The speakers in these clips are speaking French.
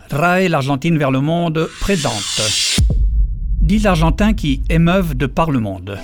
RAE, l'Argentine vers le monde, présente 10 Argentins qui émeuvent de par le monde.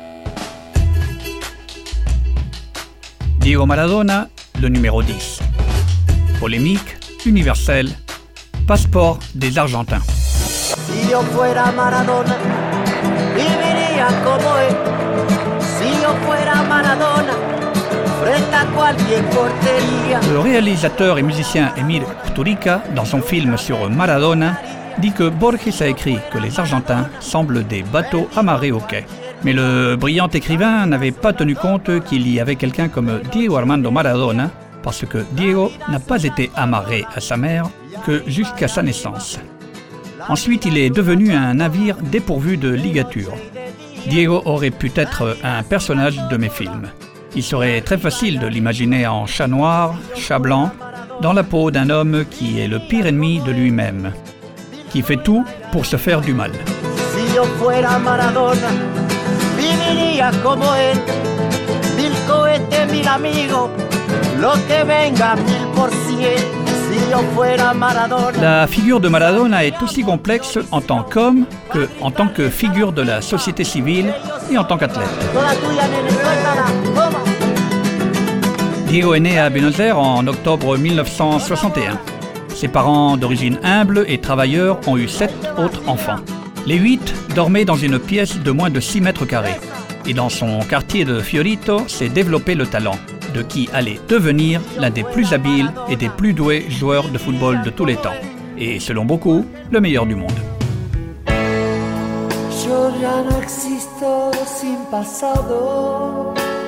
Diego Maradona, le numéro 10. Polémique, universelle, passeport des Argentins. Si yo fuera Maradona, viviría como él. Si yo fuera Maradona, frente a cualquier portería. Le réalisateur et musicien Emir Kusturica, dans son film sur Maradona, dit que Borges a écrit que les Argentins semblent des bateaux amarrés au quai. Mais le brillant écrivain n'avait pas tenu compte qu'il y avait quelqu'un comme Diego Armando Maradona, parce que Diego n'a pas été amarré à sa mère que jusqu'à sa naissance. Ensuite, il est devenu un navire dépourvu de ligature. Diego aurait pu être un personnage de mes films. Il serait très facile de l'imaginer en chat noir, chat blanc, dans la peau d'un homme qui est le pire ennemi de lui-même, qui fait tout pour se faire du mal. Si yo fuera Maradona, viviría como él. 1000 cohetes, 1000 amigos, lo que venga 1000%. Si yo fuera Maradona. La figure de Maradona est aussi complexe en tant qu'homme qu'en tant que figure de la société civile et en tant qu'athlète. Diego est né à Buenos Aires en octobre 1961. Ses parents, d'origine humble et travailleurs, ont eu 7 autres enfants. Les 8 dormaient dans une pièce de moins de 6 mètres carrés. Et dans son quartier de Fiorito s'est développé le talent, de qui allait devenir l'un des plus habiles et des plus doués joueurs de football de tous les temps. Et selon beaucoup, le meilleur du monde. Yo ya no existo sin pasado.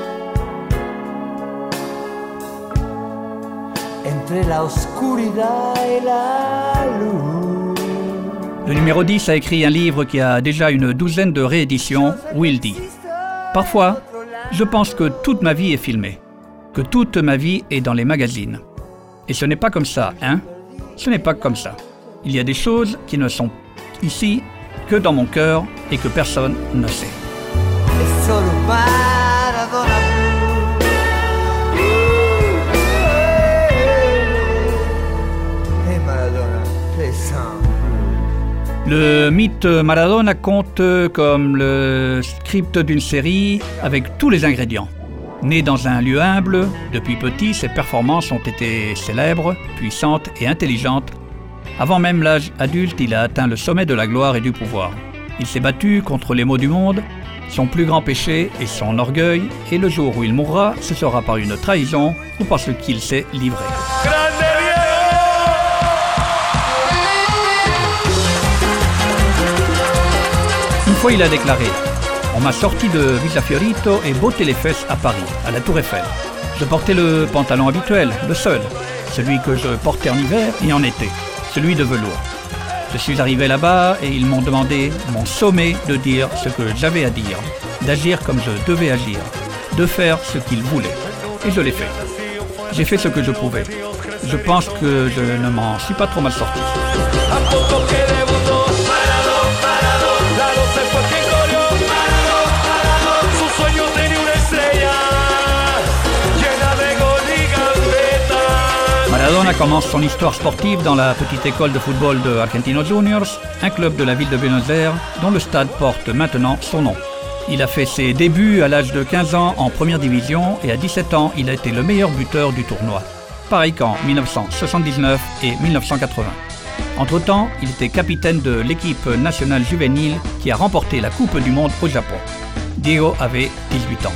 Entre la oscuridad et la luz. Le numéro 10 a écrit un livre qui a déjà une douzaine de rééditions, Wildy. Parfois, je pense que toute ma vie est filmée, que toute ma vie est dans les magazines. Et ce n'est pas comme ça, hein? Ce n'est pas comme ça. Il y a des choses qui ne sont ici que dans mon cœur et que personne ne sait. Es solo Maradona. Hey Maradona, play some. Le mythe Maradona compte comme le script d'une série avec tous les ingrédients. Né dans un lieu humble, depuis petit, ses performances ont été célèbres, puissantes et intelligentes. Avant même l'âge adulte, il a atteint le sommet de la gloire et du pouvoir. Il s'est battu contre les maux du monde, son plus grand péché et son orgueil, et le jour où il mourra, ce sera par une trahison ou parce qu'il s'est livré. Une fois, il a déclaré « On m'a sorti de Villa Fiorito et botté les fesses à Paris, à la Tour Eiffel. Je portais le pantalon habituel, le seul, celui que je portais en hiver et en été, celui de velours. Je suis arrivé là-bas et ils m'ont demandé, m'ont sommé de dire ce que j'avais à dire, d'agir comme je devais agir, de faire ce qu'ils voulaient. Et je l'ai fait. J'ai fait ce que je pouvais. Je pense que je ne m'en suis pas trop mal sorti. » Maradona commence son histoire sportive dans la petite école de football de Argentinos Juniors, un club de la ville de Buenos Aires dont le stade porte maintenant son nom. Il a fait ses débuts à l'âge de 15 ans en première division et à 17 ans, il a été le meilleur buteur du tournoi. Pareil qu'en 1979 et 1980. Entre-temps, il était capitaine de l'équipe nationale juvénile qui a remporté la Coupe du Monde au Japon. Diego avait 18 ans.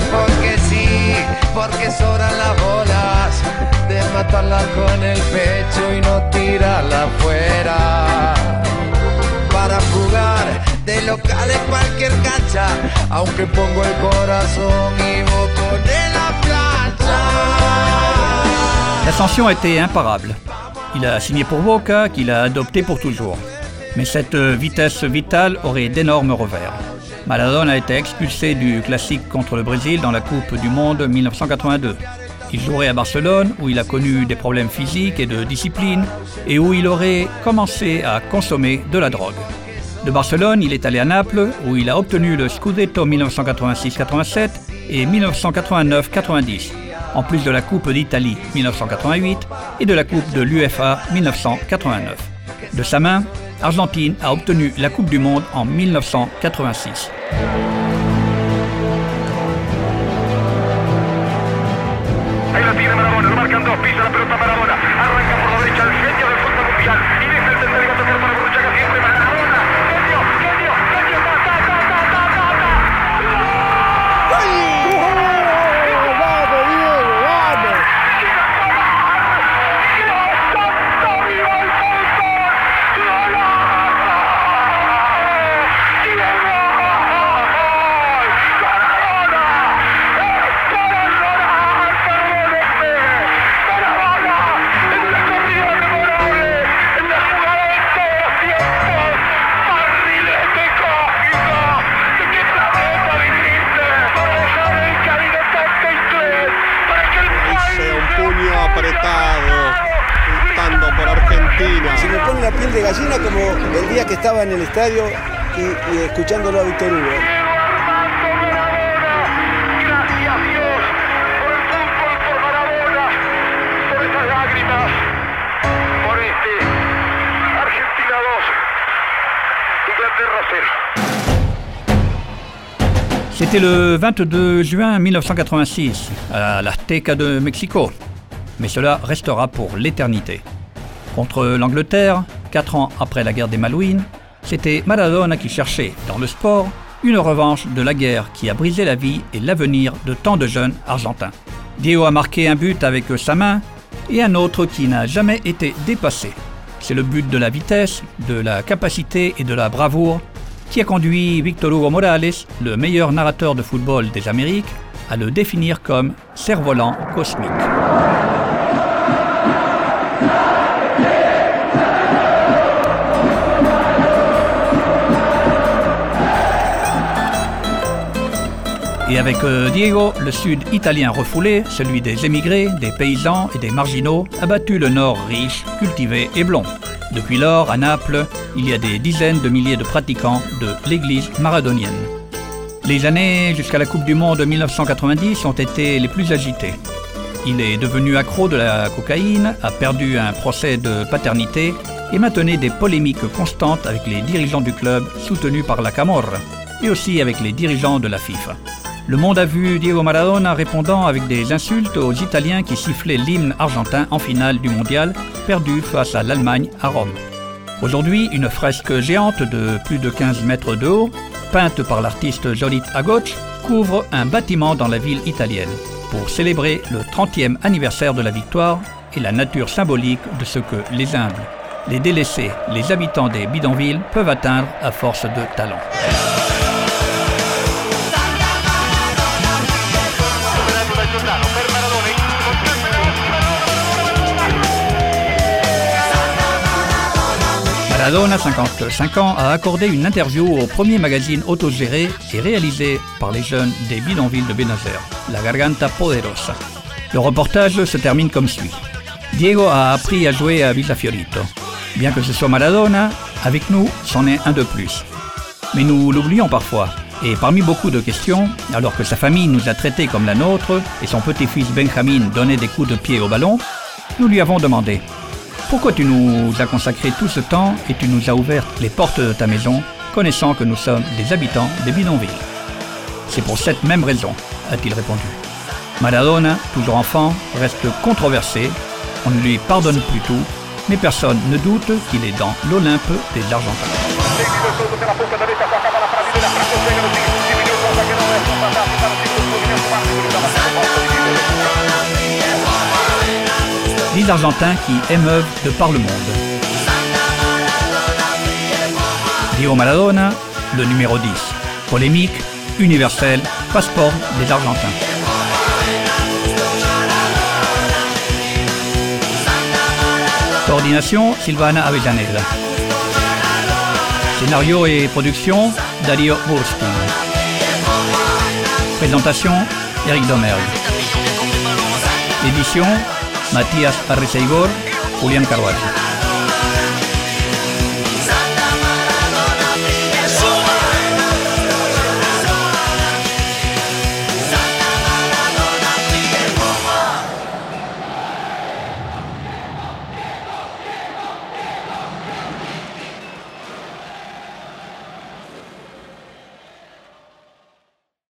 Porque sobran las bolas de matarla con el pecho y no tirarla afuera para jugar de local en cualquier cancha, aunque pongo el corazón y vos ponés la plancha. L'ascension a été imparable. Il a signé pour Boca, qu'il a adopté pour toujours. Mais cette vitesse vitale aurait d'énormes revers. Maradona a été expulsé du classique contre le Brésil dans la Coupe du Monde 1982. Il jouerait à Barcelone, où il a connu des problèmes physiques et de discipline, et où il aurait commencé à consommer de la drogue. De Barcelone, il est allé à Naples, où il a obtenu le Scudetto 1986-87 et 1989-90. en plus de la Coupe d'Italie 1988 et de la Coupe de l'UEFA 1989. De sa main, Argentine a obtenu la Coupe du Monde en 1986. Ahí la tiene Maradona, lo marcan dos, pisa la pelota Maradona, arranca por la derecha el genio del fútbol mundial y deja el central y va a tocar para Burruchaga siempre Maradona, genio, genio, genio, ta, ta, ta, ta, ta, ta, ta. Se me pone la piel de gallina como el día que estaba en el estadio y escuchándolo a Víctor Hugo. Gracias Dios por el fútbol, por Maradona, por esas lágrimas, por Argentina 2, Inglaterra 0. C'était le 22 juin 1986, à l'Azteca de Mexico. Mais cela restera pour l'éternité. Contre l'Angleterre, 4 ans après la guerre des Malouines, c'était Maradona qui cherchait, dans le sport, une revanche de la guerre qui a brisé la vie et l'avenir de tant de jeunes Argentins. Diego a marqué un but avec sa main et un autre qui n'a jamais été dépassé. C'est le but de la vitesse, de la capacité et de la bravoure qui a conduit Víctor Hugo Morales, le meilleur narrateur de football des Amériques, à le définir comme cerf-volant cosmique. Et avec Diego, le sud italien refoulé, celui des émigrés, des paysans et des marginaux, a battu le nord riche, cultivé et blond. Depuis lors, à Naples, il y a des dizaines de milliers de pratiquants de l'église maradonienne. Les années jusqu'à la Coupe du Monde 1990 ont été les plus agitées. Il est devenu accro de la cocaïne, a perdu un procès de paternité et maintenait des polémiques constantes avec les dirigeants du club soutenus par la Camorra et aussi avec les dirigeants de la FIFA. Le monde a vu Diego Maradona répondant avec des insultes aux Italiens qui sifflaient l'hymne argentin en finale du mondial, perdu face à l'Allemagne à Rome. Aujourd'hui, une fresque géante de plus de 15 mètres de haut, peinte par l'artiste Jolite Agoch, couvre un bâtiment dans la ville italienne pour célébrer le 30e anniversaire de la victoire et la nature symbolique de ce que les humbles, les délaissés, les habitants des bidonvilles peuvent atteindre à force de talent. Maradona, 55 ans, a accordé une interview au premier magazine autogéré et réalisé par les jeunes des bidonvilles de Buenos Aires, La Garganta Poderosa. Le reportage se termine comme suit. Diego a appris à jouer à Villa Fiorito. Bien que ce soit Maradona, avec nous, c'en est un de plus. Mais nous l'oublions parfois. Et parmi beaucoup de questions, alors que sa famille nous a traités comme la nôtre et son petit-fils Benjamin donnait des coups de pied au ballon, nous lui avons demandé « Pourquoi tu nous as consacré tout ce temps et tu nous as ouvert les portes de ta maison, connaissant que nous sommes des habitants des bidonvilles ?» C'est pour cette même raison, a-t-il répondu. Maradona, toujours enfant, reste controversé, on ne lui pardonne plus tout, mais personne ne doute qu'il est dans l'Olympe des Argentins. Les Argentins qui émeuvent de par le monde. Diego Maradona, le numéro 10. Polémique, universel, passeport des Argentins. Coordination, Silvana Avellaneda. Scénario et production, Dario Burstin. Présentation, Eric Domergue. Édition, Matías Arreceigor, Julián Carvalho.